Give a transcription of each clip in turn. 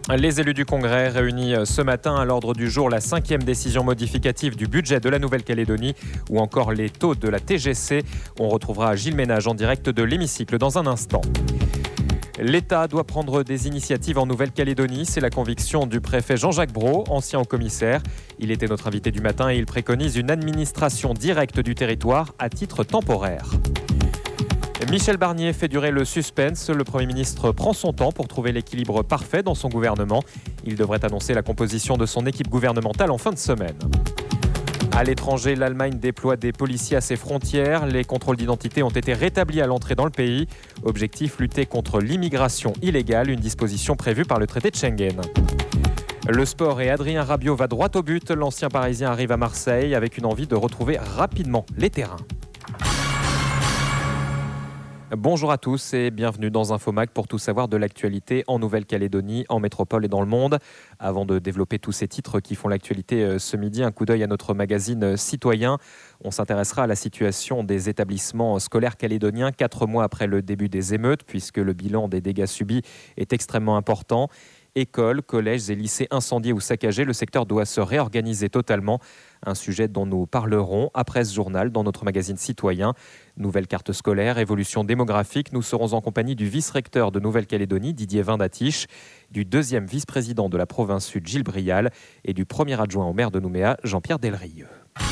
Les élus du Congrès réunis ce matin à l'ordre du jour la 5e décision modificative du budget de la Nouvelle-Calédonie ou encore les taux de la TGC. On retrouvera Gilles Ménage en direct de l'hémicycle dans un instant. L'État doit prendre des initiatives en Nouvelle-Calédonie. C'est la conviction du préfet Jean-Jacques Brault, ancien haut-commissaire. Il était notre invité du matin et il préconise une administration directe du territoire à titre temporaire. Michel Barnier fait durer le suspense. Le Premier ministre prend son temps pour trouver l'équilibre parfait dans son gouvernement. Il devrait annoncer la composition de son équipe gouvernementale en fin de semaine. À l'étranger, l'Allemagne déploie des policiers à ses frontières. Les contrôles d'identité ont été rétablis à l'entrée dans le pays. Objectif, lutter contre l'immigration illégale, une disposition prévue par le traité de Schengen. Le sport et Adrien Rabiot va droit au but. L'ancien Parisien arrive à Marseille avec une envie de retrouver rapidement les terrains. Bonjour à tous et bienvenue dans Infomac pour tout savoir de l'actualité en Nouvelle-Calédonie, en métropole et dans le monde. Avant de développer tous ces titres qui font l'actualité ce midi, un coup d'œil à notre magazine Citoyen. On s'intéressera à la situation des établissements scolaires calédoniens 4 mois après le début des émeutes, puisque le bilan des dégâts subis est extrêmement important. Écoles, collèges et lycées incendiés ou saccagés, le secteur doit se réorganiser totalement. Un sujet dont nous parlerons après ce journal dans notre magazine Citoyen. Nouvelle carte scolaire, évolution démographique. Nous serons en compagnie du vice-recteur de Nouvelle-Calédonie, Didier Vindatiche, du deuxième vice-président de la province sud, Gilles Brial, et du premier adjoint au maire de Nouméa, Jean-Pierre Delrieux.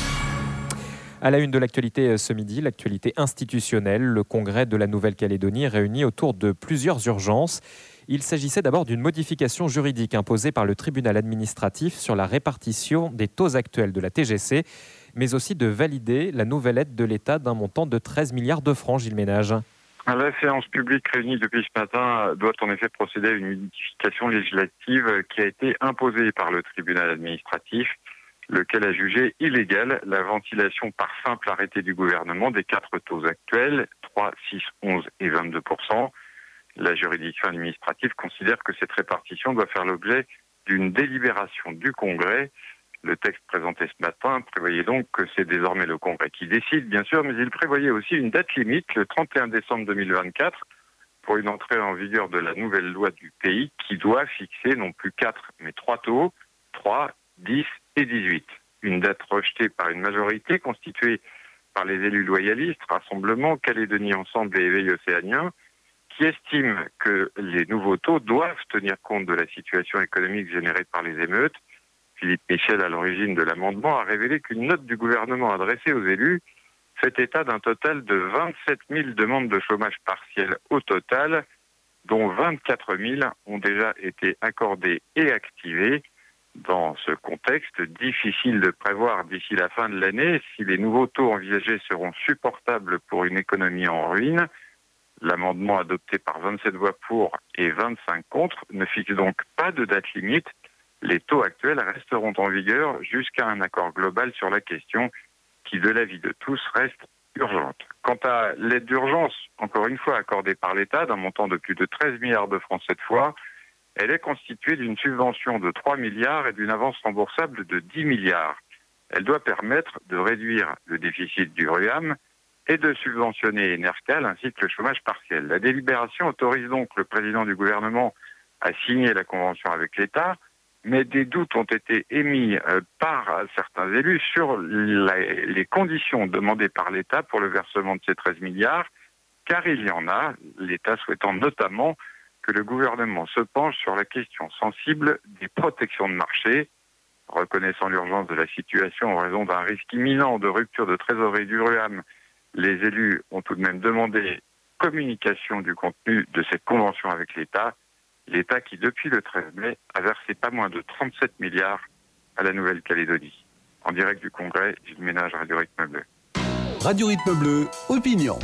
À la une de l'actualité ce midi, l'actualité institutionnelle, le congrès de la Nouvelle-Calédonie réuni autour de plusieurs urgences. Il s'agissait d'abord d'une modification juridique imposée par le tribunal administratif sur la répartition des taux actuels de la TGC, mais aussi de valider la nouvelle aide de l'État d'un montant de 13 milliards de francs, Gilles Ménage. La séance publique réunie depuis ce matin doit en effet procéder à une modification législative qui a été imposée par le tribunal administratif, lequel a jugé illégale la ventilation par simple arrêté du gouvernement des 4 taux actuels, 3, 6, 11 et 22%. La juridiction administrative considère que cette répartition doit faire l'objet d'une délibération du Congrès. Le texte présenté ce matin prévoyait donc que c'est désormais le Congrès qui décide, bien sûr, mais il prévoyait aussi une date limite, le 31 décembre 2024, pour une entrée en vigueur de la nouvelle loi du pays qui doit fixer non plus 4, mais 3 taux, 3, 10 et 18. Une date rejetée par une majorité constituée par les élus loyalistes, Rassemblement, Calédonie Ensemble et Éveil Océanien, qui estime que les nouveaux taux doivent tenir compte de la situation économique générée par les émeutes. Philippe Michel, à l'origine de l'amendement, a révélé qu'une note du gouvernement adressée aux élus fait état d'un total de 27 000 demandes de chômage partiel au total, dont 24 000 ont déjà été accordées et activées. Dans ce contexte, difficile de prévoir d'ici la fin de l'année si les nouveaux taux envisagés seront supportables pour une économie en ruine. L'amendement adopté par 27 voix pour et 25 contre ne fixe donc pas de date limite. Les taux actuels resteront en vigueur jusqu'à un accord global sur la question qui, de l'avis de tous, reste urgente. Quant à l'aide d'urgence, encore une fois accordée par l'État d'un montant de plus de 13 milliards de francs cette fois, elle est constituée d'une subvention de 3 milliards et d'une avance remboursable de 10 milliards. Elle doit permettre de réduire le déficit du RUAM et de subventionner Enercal ainsi que le chômage partiel. La délibération autorise donc le président du gouvernement à signer la convention avec l'État, mais des doutes ont été émis par certains élus sur les conditions demandées par l'État pour le versement de ces 13 milliards, car il y en a, l'État souhaitant notamment que le gouvernement se penche sur la question sensible des protections de marché. Reconnaissant l'urgence de la situation en raison d'un risque imminent de rupture de trésorerie du RUAM, les élus ont tout de même demandé communication du contenu de cette convention avec l'État. L'État qui, depuis le 13 mai, a versé pas moins de 37 milliards à la Nouvelle-Calédonie. En direct du Congrès, Gilles Ménage, Radio Rythme Bleu. Radio Rythme Bleu, opinion.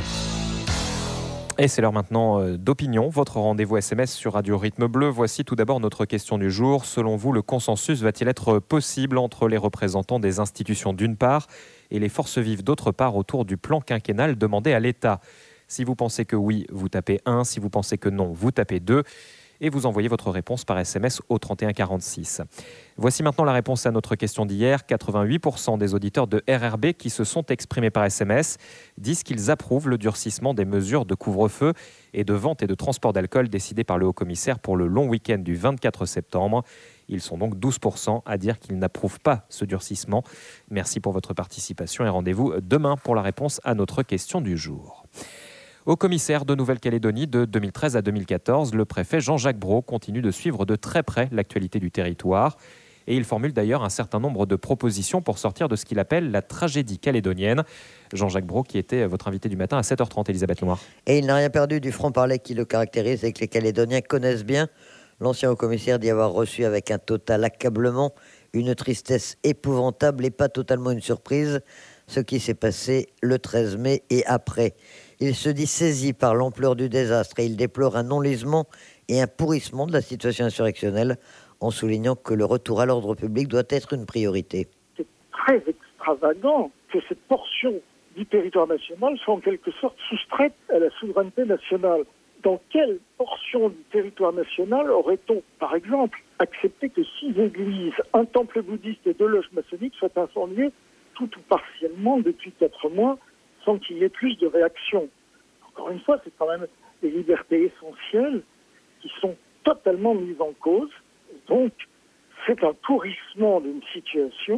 Et c'est l'heure maintenant d'opinion, votre rendez-vous SMS sur Radio Rythme Bleu. Voici tout d'abord notre question du jour. Selon vous, le consensus va-t-il être possible entre les représentants des institutions d'une part et les forces vives d'autre part autour du plan quinquennal demandé à l'État ? Si vous pensez que oui, vous tapez 1. Si vous pensez que non, vous tapez 2. et vous envoyez votre réponse par SMS au 31 46. Voici maintenant la réponse à notre question d'hier. 88% des auditeurs de RRB qui se sont exprimés par SMS disent qu'ils approuvent le durcissement des mesures de couvre-feu et de vente et de transport d'alcool décidées par le haut-commissaire pour le long week-end du 24 septembre. Ils sont donc 12% à dire qu'ils n'approuvent pas ce durcissement. Merci pour votre participation et rendez-vous demain pour la réponse à notre question du jour. Au commissaire de Nouvelle-Calédonie de 2013 à 2014, le préfet Jean-Jacques Brault continue de suivre de très près l'actualité du territoire. Et il formule d'ailleurs un certain nombre de propositions pour sortir de ce qu'il appelle la tragédie calédonienne. Jean-Jacques Brault qui était votre invité du matin à 7h30, Elisabeth Noir. Et il n'a rien perdu du franc-parler qui le caractérise et que les Calédoniens connaissent bien. L'ancien haut-commissaire dit avoir reçu avec un total accablement, une tristesse épouvantable et pas totalement une surprise, ce qui s'est passé le 13 mai et après. Il se dit saisi par l'ampleur du désastre et il déplore un enlisement et un pourrissement de la situation insurrectionnelle en soulignant que le retour à l'ordre public doit être une priorité. C'est très extravagant que cette portion du territoire national soit en quelque sorte soustraite à la souveraineté nationale. Dans quelle portion du territoire national aurait-on, par exemple, accepté que 6 églises, un temple bouddhiste et 2 loges maçonniques soient incendiées tout ou partiellement depuis 4 mois sans qu'il y ait plus de réaction? Encore une fois, c'est quand même des libertés essentielles qui sont totalement mises en cause. Donc, c'est un pourrissement d'une situation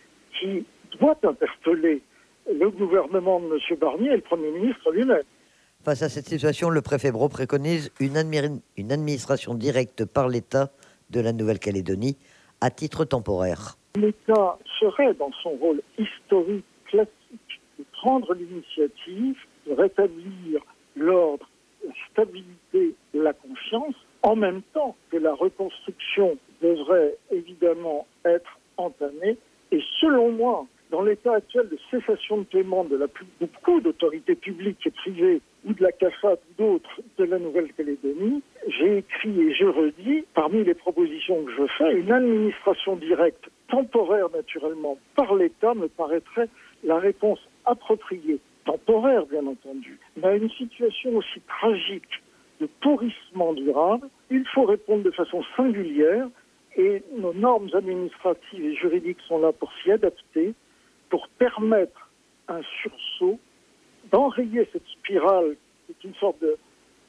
qui doit interpeller le gouvernement de M. Barnier et le Premier ministre lui-même. Face à cette situation, le préfet Brault préconise une administration directe par l'État de la Nouvelle-Calédonie à titre temporaire. L'État serait dans son rôle historique, classique, de prendre l'initiative, de rétablir l'ordre, la stabilité, la confiance, en même temps que la reconstruction devrait évidemment être entamée. Et selon moi, dans l'état actuel de cessation de paiement de beaucoup d'autorités publiques et privées, ou de la CAFAT ou d'autres de la Nouvelle-Calédonie, j'ai écrit et je redis, parmi les propositions que je fais, une administration directe, temporaire naturellement, par l'État me paraîtrait la réponse appropriée, temporaire bien entendu, mais à une situation aussi tragique de pourrissement durable, il faut répondre de façon singulière et nos normes administratives et juridiques sont là pour s'y adapter, pour permettre un sursaut, d'enrayer cette spirale qui est une sorte de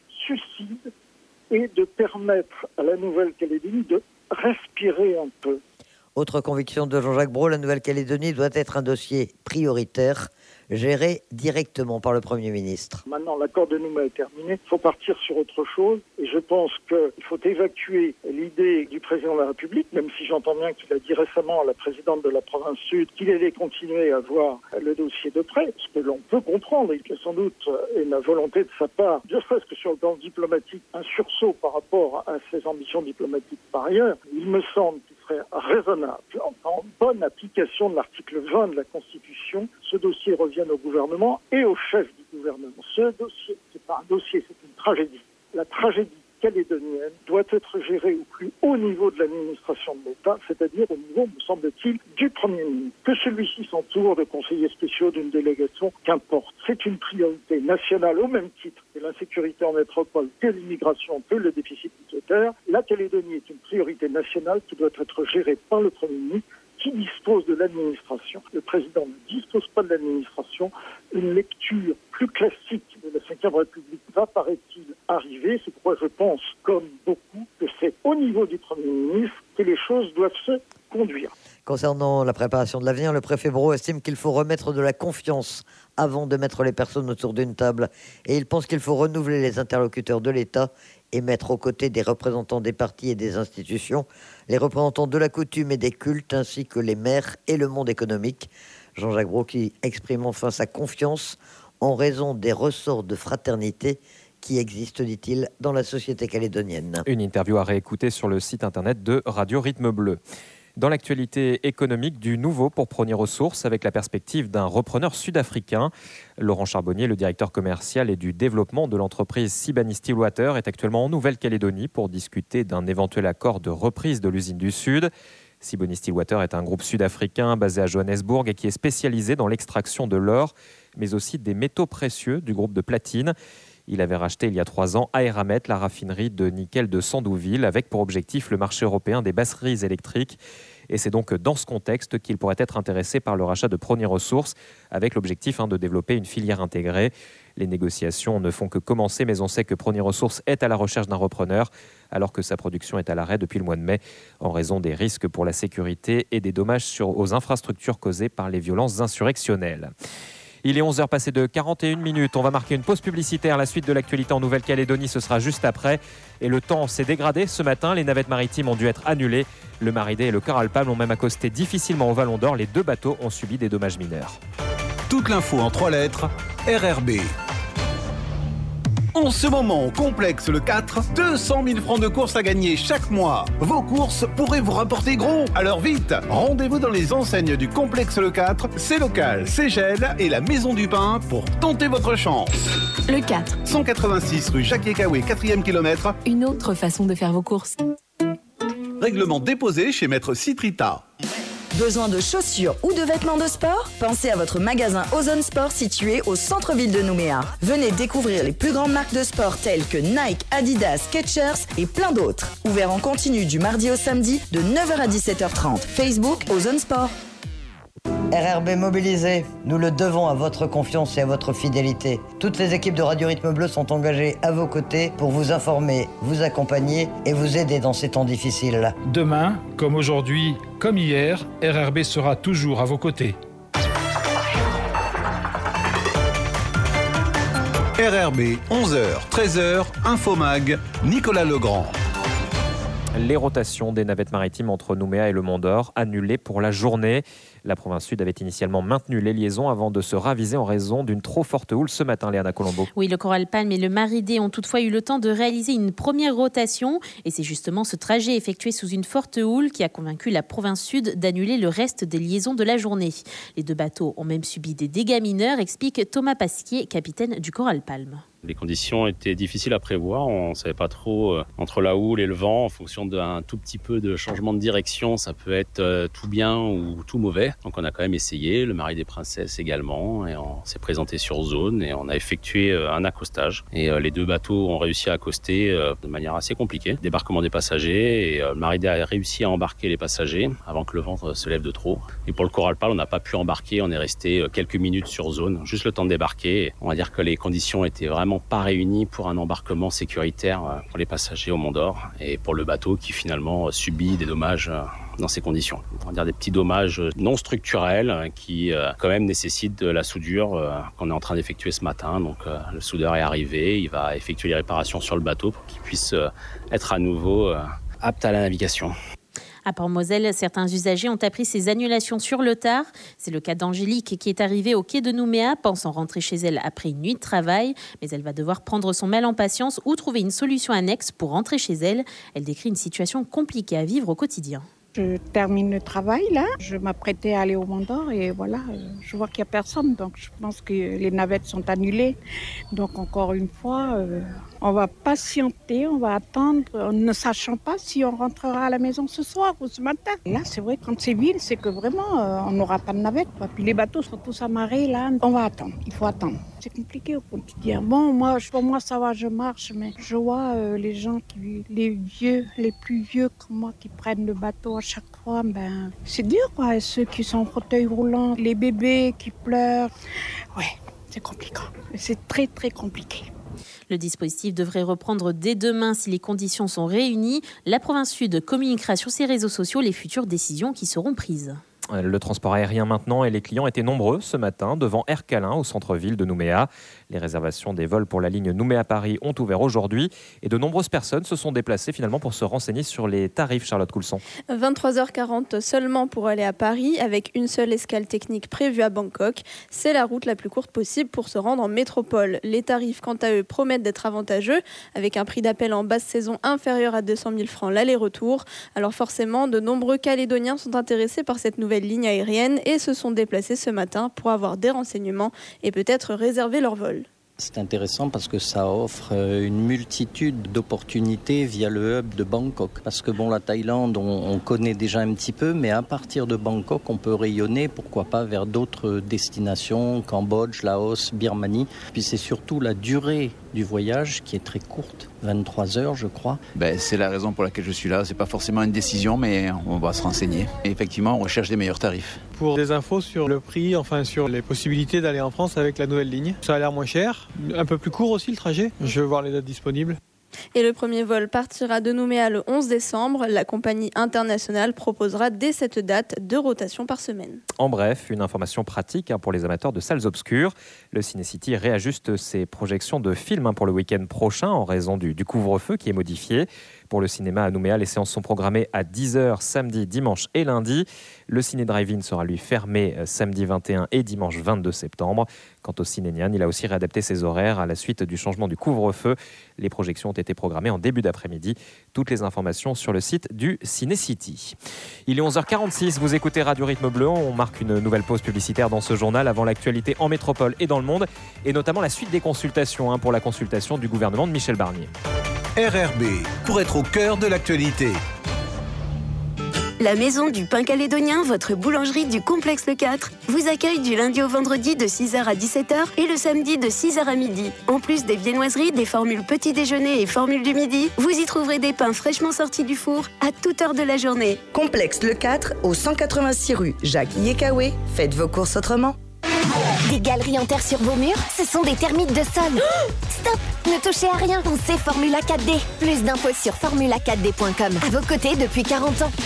suicide et de permettre à la Nouvelle-Calédonie de respirer un peu. Autre conviction de Jean-Jacques Brault, la Nouvelle-Calédonie doit être un dossier prioritaire, géré directement par le Premier ministre. Maintenant, l'accord de Nouméa est terminé, il faut partir sur autre chose. Et je pense qu'il faut évacuer l'idée du président de la République, même si j'entends bien qu'il a dit récemment à la présidente de la province sud qu'il allait continuer à voir le dossier de près, ce que l'on peut comprendre. Il y a sans doute une volonté de sa part, ne serait-ce que sur le plan diplomatique, un sursaut par rapport à ses ambitions diplomatiques par ailleurs. Il me semble qu'il serait raisonnable, en bonne application de l'article 20 de la Constitution, ce dossier revienne au gouvernement et au chef du gouvernement. Ce dossier, c'est pas un dossier, c'est une tragédie. La tragédie calédonienne doit être gérée au plus haut niveau de l'administration de l'État, c'est-à-dire au niveau, me semble-t-il, du Premier ministre. Que celui-ci s'entoure de conseillers spéciaux d'une délégation, qu'importe. C'est une priorité nationale au même titre que l'insécurité en métropole, que l'immigration, que le déficit budgétaire. La Calédonie est une priorité nationale qui doit être gérée par le Premier ministre, qui dispose de l'administration. Le président ne dispose pas de l'administration. Une lecture plus classique de la Ve République va, paraît-il, arriver. C'est pourquoi je pense, comme beaucoup, que c'est au niveau du Premier ministre que les choses doivent se conduire. Concernant la préparation de l'avenir, le préfet Brault estime qu'il faut remettre de la confiance avant de mettre les personnes autour d'une table. Et il pense qu'il faut renouveler les interlocuteurs de l'État et mettre aux côtés des représentants des partis et des institutions, les représentants de la coutume et des cultes, ainsi que les maires et le monde économique. Jean-Jacques Brault qui exprime enfin sa confiance en raison des ressorts de fraternité qui existent, dit-il, dans la société calédonienne. Une interview à réécouter sur le site internet de Radio Rythme Bleu. Dans l'actualité économique, du nouveau pour Prôner Ressources avec la perspective d'un repreneur sud-africain. Laurent Charbonnier, le directeur commercial et du développement de l'entreprise Sibanye-Stillwater, est actuellement en Nouvelle-Calédonie pour discuter d'un éventuel accord de reprise de l'usine du Sud. Sibanye-Stillwater est un groupe sud-africain basé à Johannesburg et qui est spécialisé dans l'extraction de l'or, mais aussi des métaux précieux du groupe de platine. Il avait racheté il y a 3 ans Aeramet, la raffinerie de nickel de Sandouville, avec pour objectif le marché européen des batteries électriques. Et c'est donc dans ce contexte qu'il pourrait être intéressé par le rachat de Prony Ressources, avec l'objectif de développer une filière intégrée. Les négociations ne font que commencer, mais on sait que Prony Ressources est à la recherche d'un repreneur, alors que sa production est à l'arrêt depuis le mois de mai, en raison des risques pour la sécurité et des dommages aux infrastructures causés par les violences insurrectionnelles. Il est 11h passé de 41 minutes. On va marquer une pause publicitaire. La suite de l'actualité en Nouvelle-Calédonie, ce sera juste après. Et le temps s'est dégradé ce matin. Les navettes maritimes ont dû être annulées. Le Maridé et le Coral Palm ont même accosté difficilement au Vallon d'Or. Les 2 bateaux ont subi des dommages mineurs. Toute l'info en 3 lettres, RRB. En ce moment, au Complexe le 4, 200 000 francs de courses à gagner chaque mois. Vos courses pourraient vous rapporter gros. Alors vite, rendez-vous dans les enseignes du Complexe le 4, c'est local, c'est Gel et la Maison du Pain pour tenter votre chance. Le 4. 186 rue Jacques-Ekawé, 4e kilomètre. Une autre façon de faire vos courses. Règlement déposé chez Maître Citrita. Besoin de chaussures ou de vêtements de sport? Pensez à votre magasin Ozone Sport situé au centre-ville de Nouméa. Venez découvrir les plus grandes marques de sport telles que Nike, Adidas, Skechers et plein d'autres. Ouvert en continu du mardi au samedi de 9h à 17h30. Facebook Ozone Sport. RRB mobilisé, nous le devons à votre confiance et à votre fidélité. Toutes les équipes de Radio Rythme Bleu sont engagées à vos côtés pour vous informer, vous accompagner et vous aider dans ces temps difficiles. Demain, comme aujourd'hui, comme hier, RRB sera toujours à vos côtés. RRB, 11h, 13h, Infomag, Nicolas Legrand. Les rotations des navettes maritimes entre Nouméa et le Mont d'Or annulées pour la journée. La province sud avait initialement maintenu les liaisons avant de se raviser en raison d'une trop forte houle ce matin, Léana Colombo. Oui, le Coral Palm et le Maridé ont toutefois eu le temps de réaliser une première rotation. Et c'est justement ce trajet effectué sous une forte houle qui a convaincu la province sud d'annuler le reste des liaisons de la journée. Les 2 bateaux ont même subi des dégâts mineurs, explique Thomas Pasquier, capitaine du Coral Palm. Les conditions étaient difficiles à prévoir, on ne savait pas trop entre la houle et le vent, en fonction d'un tout petit peu de changement de direction, ça peut être tout bien ou tout mauvais. Donc on a quand même essayé, le Mari des Princesses également, et on s'est présenté sur zone et on a effectué un accostage. Et les 2 bateaux ont réussi à accoster de manière assez compliquée. Débarquement des passagers, et le Maridé a réussi à embarquer les passagers avant que le vent se lève de trop. Et pour le Coral Palm, on n'a pas pu embarquer, on est resté quelques minutes sur zone, juste le temps de débarquer. Et on va dire que les conditions étaient vraiment pas réunis pour un embarquement sécuritaire pour les passagers au Mont d'Or et pour le bateau qui finalement subit des dommages dans ces conditions. On va dire des petits dommages non structurels qui quand même nécessitent de la soudure qu'on est en train d'effectuer ce matin. Donc le soudeur est arrivé, il va effectuer les réparations sur le bateau pour qu'il puisse être à nouveau apte à la navigation. À Port-Moselle, certains usagers ont appris ces annulations sur le tard. C'est le cas d'Angélique qui est arrivée au quai de Nouméa, pensant rentrer chez elle après une nuit de travail. Mais elle va devoir prendre son mal en patience ou trouver une solution annexe pour rentrer chez elle. Elle décrit une situation compliquée à vivre au quotidien. Je termine le travail là, je m'apprêtais à aller au Mont d'Or et voilà, je vois qu'il n'y a personne. Donc je pense que les navettes sont annulées. Donc encore une fois, on va patienter, on va attendre, ne sachant pas si on rentrera à la maison ce soir ou ce matin. Et là c'est vrai, quand c'est vide, c'est que vraiment on n'aura pas de navette. Puis les bateaux sont tous amarrés là, on va attendre, il faut attendre. C'est compliqué au quotidien. Bon, pour moi ça va, je marche, mais je vois les gens, les plus vieux comme moi qui prennent le bateau à chaque fois, c'est dur quoi. Ceux qui sont en fauteuil roulant, les bébés qui pleurent, ouais, c'est compliqué. C'est très très compliqué. Le dispositif devrait reprendre dès demain si les conditions sont réunies. La province sud communiquera sur ses réseaux sociaux les futures décisions qui seront prises. Le transport aérien maintenant et les clients étaient nombreux ce matin devant Air Calin au centre-ville de Nouméa. Les réservations des vols pour la ligne Nouméa-Paris ont ouvert aujourd'hui et de nombreuses personnes se sont déplacées finalement pour se renseigner sur les tarifs. Charlotte Coulson. 23h40 seulement pour aller à Paris avec une seule escale technique prévue à Bangkok. C'est la route la plus courte possible pour se rendre en métropole. Les tarifs quant à eux promettent d'être avantageux avec un prix d'appel en basse saison inférieur à 200 000 francs l'aller-retour. Alors forcément, de nombreux Calédoniens sont intéressés par cette nouvelle ligne aérienne et se sont déplacés ce matin pour avoir des renseignements et peut-être réserver leur vol. C'est intéressant parce que ça offre une multitude d'opportunités via le hub de Bangkok. Parce que la Thaïlande, on connaît déjà un petit peu, mais à partir de Bangkok, on peut rayonner, pourquoi pas, vers d'autres destinations, Cambodge, Laos, Birmanie. Puis c'est surtout la durée du voyage qui est très courte, 23 heures je crois. C'est la raison pour laquelle je suis là. C'est pas forcément une décision, mais on va se renseigner. Et effectivement, on recherche des meilleurs tarifs. Pour des infos sur le prix, sur les possibilités d'aller en France avec la nouvelle ligne. Ça a l'air moins cher, un peu plus court aussi le trajet. Je veux voir les dates disponibles. Et le premier vol partira de Nouméa le 11 décembre. La compagnie internationale proposera dès cette date 2 rotations par semaine. En bref, une information pratique pour les amateurs de salles obscures. Le Ciné-City réajuste ses projections de films pour le week-end prochain en raison du couvre-feu qui est modifié. Pour le cinéma à Nouméa, les séances sont programmées à 10h samedi, dimanche et lundi. Le ciné drive-in sera lui fermé samedi 21 et dimanche 22 septembre. Quant au Ciné Nian, il a aussi réadapté ses horaires à la suite du changement du couvre-feu. Les projections ont été programmées en début d'après-midi. Toutes les informations sur le site du Ciné-City. Il est 11h46, vous écoutez Radio Rythme Bleu. On marque une nouvelle pause publicitaire dans ce journal avant l'actualité en métropole et dans le monde, et notamment la suite des consultations pour la consultation du gouvernement de Michel Barnier. RRB, pour être au cœur de l'actualité. La Maison du Pain Calédonien, votre boulangerie du complexe Le 4, vous accueille du lundi au vendredi de 6h à 17h et le samedi de 6h à midi. En plus des viennoiseries, des formules petit déjeuner et formules du midi, vous y trouverez des pains fraîchement sortis du four à toute heure de la journée. Complexe Le 4, au 186 rue Jacques Yekawe. Faites vos courses autrement. Des galeries en terre sur vos murs, ce sont des termites de sol. Stop! Ne touchez à rien, pensez Formula 4D. Plus d'infos sur formula4d.com. À vos côtés depuis 40 ans.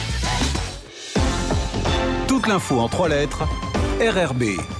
Toute l'info en 3 lettres, RRB.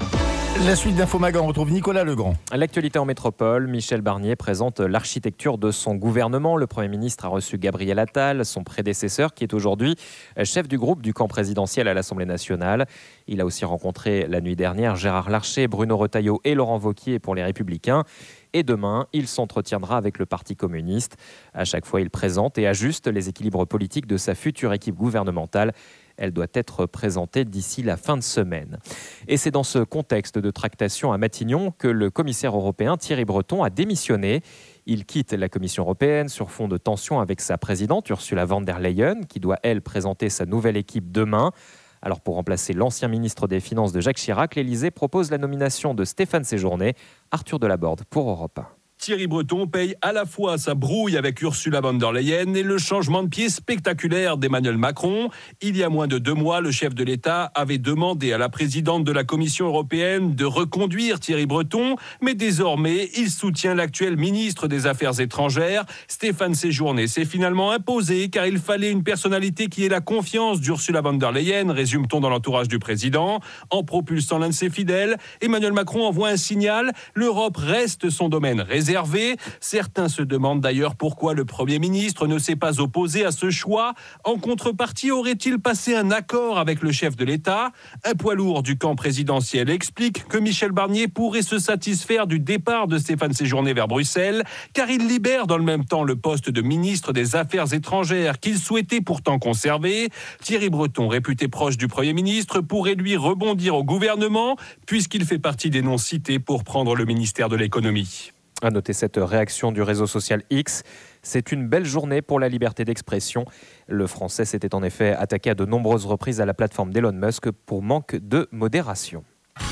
La suite d'Infomag, on retrouve Nicolas Legrand. L'actualité en métropole, Michel Barnier présente l'architecture de son gouvernement. Le Premier ministre a reçu Gabriel Attal, son prédécesseur, qui est aujourd'hui chef du groupe du camp présidentiel à l'Assemblée nationale. Il a aussi rencontré la nuit dernière Gérard Larcher, Bruno Retailleau et Laurent Wauquiez pour les Républicains. Et demain, il s'entretiendra avec le Parti communiste. À chaque fois, il présente et ajuste les équilibres politiques de sa future équipe gouvernementale. Elle doit être présentée d'ici la fin de semaine. Et c'est dans ce contexte de tractation à Matignon que le commissaire européen Thierry Breton a démissionné. Il quitte la Commission européenne sur fond de tension avec sa présidente Ursula von der Leyen, qui doit, elle, présenter sa nouvelle équipe demain. Alors pour remplacer l'ancien ministre des Finances de Jacques Chirac, l'Élysée propose la nomination de Stéphane Séjourné, Arthur Delaborde pour Europe 1. Thierry Breton paye à la fois sa brouille avec Ursula von der Leyen et le changement de pied spectaculaire d'Emmanuel Macron. Il y a moins de 2 mois, le chef de l'État avait demandé à la présidente de la Commission européenne de reconduire Thierry Breton, mais désormais, il soutient l'actuel ministre des Affaires étrangères. Stéphane Séjourné s'est finalement imposé car il fallait une personnalité qui ait la confiance d'Ursula von der Leyen, résume-t-on dans l'entourage du président. En propulsant l'un de ses fidèles, Emmanuel Macron envoie un signal, l'Europe reste son domaine réservé. Certains se demandent d'ailleurs pourquoi le Premier ministre ne s'est pas opposé à ce choix. En contrepartie, aurait-il passé un accord avec le chef de l'État ? Un poids lourd du camp présidentiel explique que Michel Barnier pourrait se satisfaire du départ de Stéphane Séjourné vers Bruxelles, car il libère dans le même temps le poste de ministre des Affaires étrangères qu'il souhaitait pourtant conserver. Thierry Breton, réputé proche du Premier ministre, pourrait lui rebondir au gouvernement, puisqu'il fait partie des noms cités pour prendre le ministère de l'économie. À noter cette réaction du réseau social X. C'est une belle journée pour la liberté d'expression. Le français s'était en effet attaqué à de nombreuses reprises à la plateforme d'Elon Musk pour manque de modération.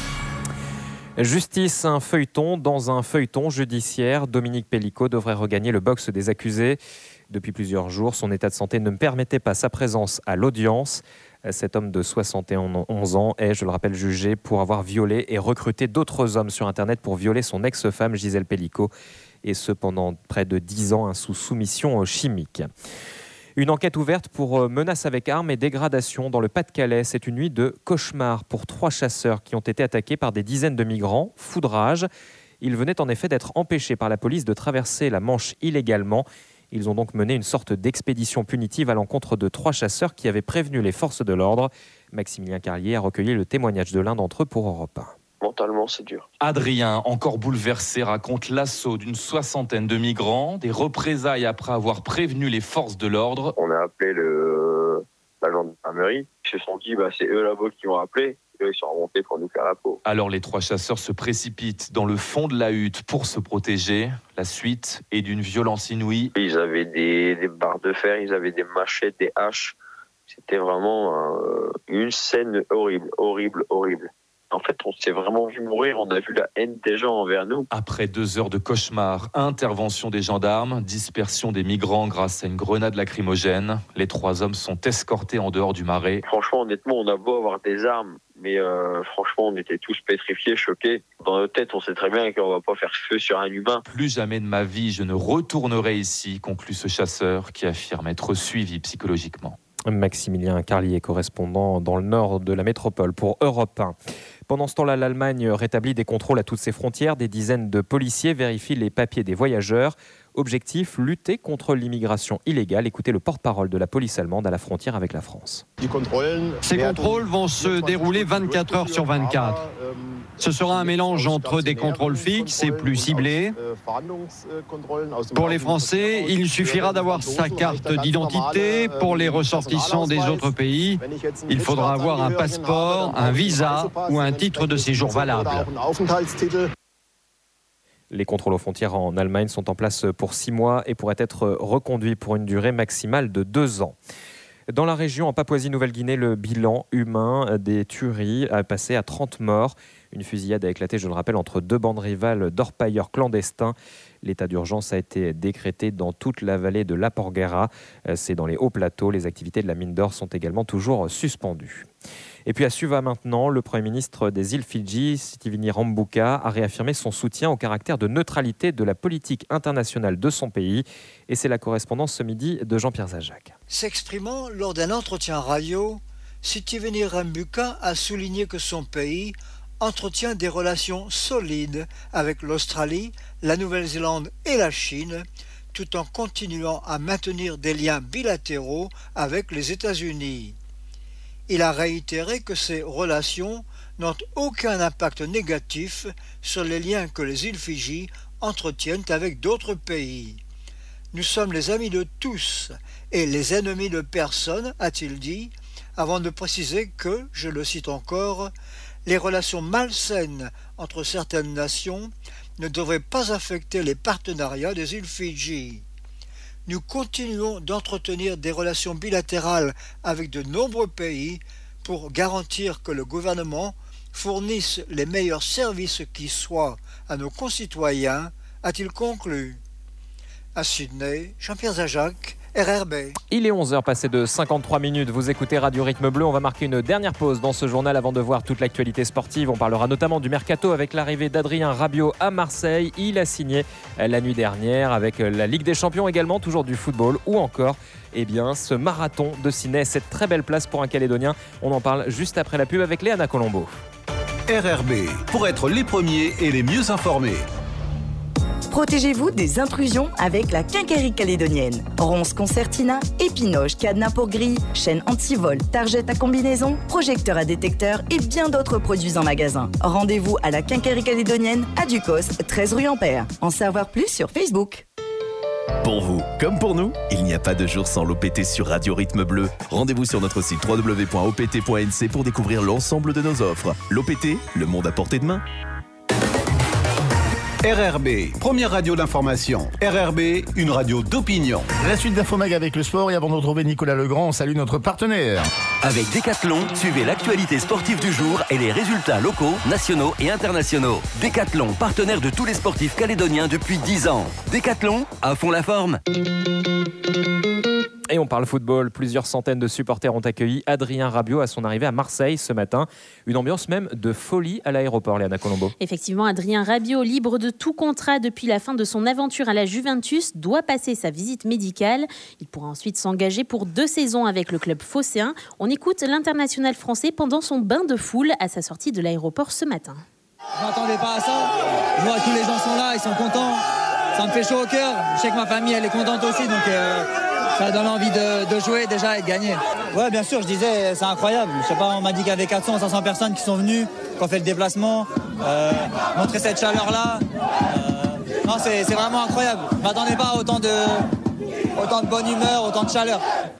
Justice, un feuilleton dans un feuilleton judiciaire. Dominique Pellicot devrait regagner le box des accusés. Depuis plusieurs jours, son état de santé ne permettait pas sa présence à l'audience. Cet homme de 71 ans est, je le rappelle, jugé pour avoir violé et recruté d'autres hommes sur Internet pour violer son ex-femme Gisèle Pellicot, et ce pendant près de 10 ans sous soumission chimique. Une enquête ouverte pour menaces avec armes et dégradation dans le Pas-de-Calais. C'est une nuit de cauchemar pour 3 chasseurs qui ont été attaqués par des dizaines de migrants. Foudrage. Ils venaient en effet d'être empêchés par la police de traverser la Manche illégalement. Ils ont donc mené une sorte d'expédition punitive à l'encontre de 3 chasseurs qui avaient prévenu les forces de l'ordre. Maximilien Carlier a recueilli le témoignage de l'un d'entre eux pour Europe 1. Mentalement, c'est dur. Adrien, encore bouleversé, raconte l'assaut d'une 60aine de migrants, des représailles après avoir prévenu les forces de l'ordre. On a appelé la gendarmerie. Ils se sont dit, c'est eux là-bas qui ont appelé. Et eux, ils sont remontés pour nous faire la peau. Alors les 3 chasseurs se précipitent dans le fond de la hutte pour se protéger. La suite est d'une violence inouïe. Ils avaient des barres de fer, ils avaient des machettes, des haches. C'était vraiment une scène horrible. En fait, on s'est vraiment vu mourir, on a vu la haine des gens envers nous. Après 2 heures de cauchemar, intervention des gendarmes, dispersion des migrants grâce à une grenade lacrymogène, les 3 hommes sont escortés en dehors du marais. Franchement, honnêtement, on a beau avoir des armes, mais franchement, on était tous pétrifiés, choqués. Dans notre tête, on sait très bien qu'on va pas faire feu sur un humain. Plus jamais de ma vie, je ne retournerai ici, conclut ce chasseur qui affirme être suivi psychologiquement. Maximilien Carlier, correspondant dans le nord de la métropole pour Europe 1. Pendant ce temps-là, l'Allemagne rétablit des contrôles à toutes ses frontières. Des dizaines de policiers vérifient les papiers des voyageurs. Objectif, lutter contre l'immigration illégale. Écoutez le porte-parole de la police allemande à la frontière avec la France. Ces contrôles vont se dérouler 24 heures sur 24. Ce sera un mélange entre des contrôles fixes et plus ciblés. Pour les Français, il suffira d'avoir sa carte d'identité. Pour les ressortissants des autres pays, il faudra avoir un passeport, un visa ou un titre de séjour valable. Les contrôles aux frontières en Allemagne sont en place pour 6 mois et pourraient être reconduits pour une durée maximale de 2 ans. Dans la région, en Papouasie-Nouvelle-Guinée, le bilan humain des tueries a passé à 30 morts. Une fusillade a éclaté, je le rappelle, entre 2 bandes rivales d'orpailleurs clandestins. L'état d'urgence a été décrété dans toute la vallée de l'Aporguera. C'est dans les hauts plateaux. Les activités de la mine d'or sont également toujours suspendues. Et puis à Suva maintenant, le Premier ministre des îles Fidji, Sitiveni Rabuka, a réaffirmé son soutien au caractère de neutralité de la politique internationale de son pays. Et c'est la correspondance ce midi de Jean-Pierre Zajac. S'exprimant lors d'un entretien radio, Sitiveni Rabuka a souligné que son pays entretient des relations solides avec l'Australie, la Nouvelle-Zélande et la Chine, tout en continuant à maintenir des liens bilatéraux avec les États-Unis. Il a réitéré que ces relations n'ont aucun impact négatif sur les liens que les îles Fidji entretiennent avec d'autres pays. Nous sommes les amis de tous et les ennemis de personne, a-t-il dit, avant de préciser que, je le cite encore, les relations malsaines entre certaines nations ne devraient pas affecter les partenariats des îles Fidji. Nous continuons d'entretenir des relations bilatérales avec de nombreux pays pour garantir que le gouvernement fournisse les meilleurs services qui soient à nos concitoyens, a-t-il conclu. À Sydney, Jean-Pierre Zajac, RRB. Il est 11h passé de 53 minutes. Vous écoutez Radio Rythme Bleu. On va marquer une dernière pause dans ce journal avant de voir toute l'actualité sportive. On parlera notamment du mercato avec l'arrivée d'Adrien Rabiot à Marseille. Il a signé la nuit dernière avec la Ligue des Champions également, toujours du football ou encore ce marathon de Sydney. Cette très belle place pour un Calédonien. On en parle juste après la pub avec Léana Colombo. RRB, pour être les premiers et les mieux informés. Protégez-vous des intrusions avec la quincaillerie calédonienne. Ronces concertina, épinoches, cadenas pour grille, chaînes anti-vol, targettes à combinaison, projecteurs à détecteur et bien d'autres produits en magasin. Rendez-vous à la quincaillerie calédonienne à Ducos, 13 rue Ampère. En savoir plus sur Facebook. Pour vous, comme pour nous, il n'y a pas de jour sans l'OPT sur Radio Rythme Bleu. Rendez-vous sur notre site www.opt.nc pour découvrir l'ensemble de nos offres. L'OPT, le monde à portée de main. RRB, première radio d'information. RRB, une radio d'opinion. La suite d'Infomag avec le sport et avant de retrouver Nicolas Legrand, on salue notre partenaire. Avec Decathlon, suivez l'actualité sportive du jour et les résultats locaux, nationaux et internationaux. Decathlon, partenaire de tous les sportifs calédoniens depuis 10 ans. Decathlon, à fond la forme. Et on parle football. Plusieurs centaines de supporters ont accueilli Adrien Rabiot à son arrivée à Marseille ce matin. Une ambiance même de folie à l'aéroport, Léana Colombo. Effectivement, Adrien Rabiot, libre de tout contrat depuis la fin de son aventure à la Juventus, doit passer sa visite médicale. Il pourra ensuite s'engager pour 2 saisons avec le club phocéen. On écoute l'international français pendant son bain de foule à sa sortie de l'aéroport ce matin. Je ne m'attendais pas à ça. Je vois que tous les gens sont là, ils sont contents. Ça me fait chaud au cœur. Je sais que ma famille, elle est contente aussi, donc ça donne envie de jouer déjà et de gagner. Ouais, bien sûr, je disais, c'est incroyable. Je sais pas, on m'a dit qu'il y avait 400 ou 500 personnes qui sont venues, qui ont fait le déplacement, montrer cette chaleur-là. Non, c'est vraiment incroyable. Je ne m'attendais pas à autant de bonne humeur, autant de chaleur.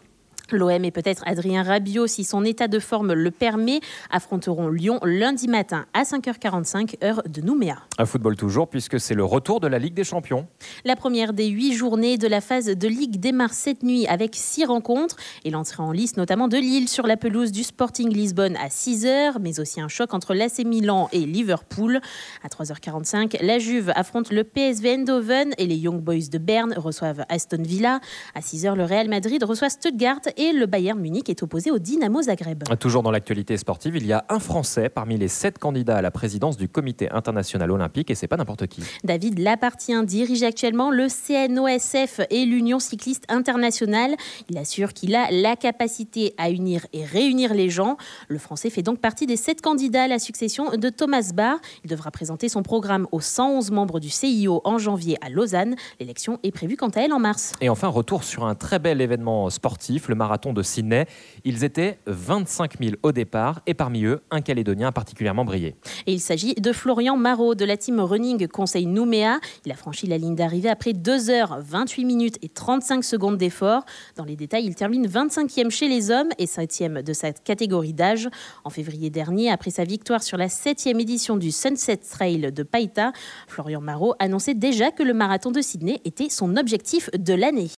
L'OM et peut-être Adrien Rabiot, si son état de forme le permet, affronteront Lyon lundi matin à 5h45, heure de Nouméa. Un football toujours, puisque c'est le retour de la Ligue des Champions. La première des 8 journées de la phase de Ligue démarre cette nuit avec 6 rencontres et l'entrée en lice notamment de Lille sur la pelouse du Sporting Lisbonne à 6h, mais aussi un choc entre l'AC Milan et Liverpool. À 3h45, la Juve affronte le PSV Eindhoven et les Young Boys de Berne reçoivent Aston Villa. À 6h, le Real Madrid reçoit Stuttgart et le Bayern Munich est opposé au Dynamo Zagreb. Toujours dans l'actualité sportive, il y a un Français parmi les 7 candidats à la présidence du Comité international olympique et c'est pas n'importe qui. David Lapartien dirige actuellement le CNOSF et l'Union cycliste internationale. Il assure qu'il a la capacité à unir et réunir les gens. Le Français fait donc partie des 7 candidats à la succession de Thomas Bach. Il devra présenter son programme aux 111 membres du CIO en janvier à Lausanne. L'élection est prévue quant à elle en mars. Et enfin, retour sur un très bel événement sportif, le marathon de Sydney. Ils étaient 25 000 au départ et parmi eux, un Calédonien a particulièrement brillé. Et il s'agit de Florian Marot de la team Running Conseil Nouméa. Il a franchi la ligne d'arrivée après 2 heures, 28 minutes et 35 secondes d'effort. Dans les détails, il termine 25e chez les hommes et 7e de sa catégorie d'âge. En février dernier, après sa victoire sur la 7e édition du Sunset Trail de Païta, Florian Marot annonçait déjà que le marathon de Sydney était son objectif de l'année.